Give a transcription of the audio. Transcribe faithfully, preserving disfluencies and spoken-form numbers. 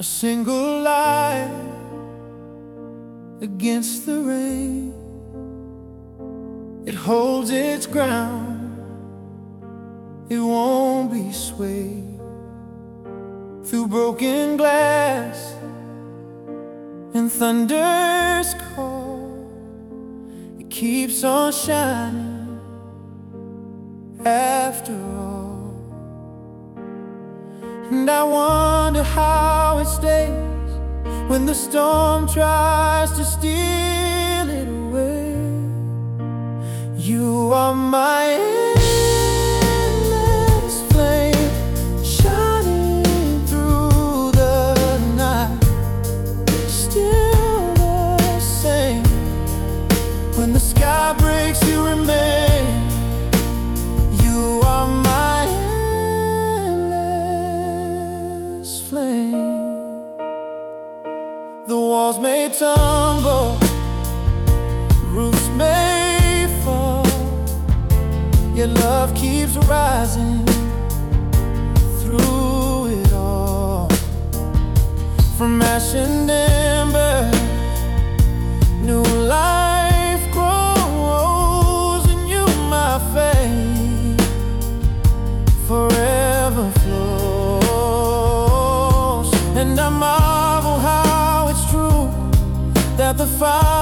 single light against the rain. It holds its ground, it won't be swayed. Through broken glass and thunder's call, it keeps on shining after all. And I wonder how it stays when the storm tries to steal it away. You are my endless flame, shining through the night, still the same. When the sky breaks, you remain. You are my endless flame. The walls may tumble, roofs may fall, your love keeps rising through it all. From ash and ember, new life grows in you. My faith forever flows, and I marvel how it's true that the fire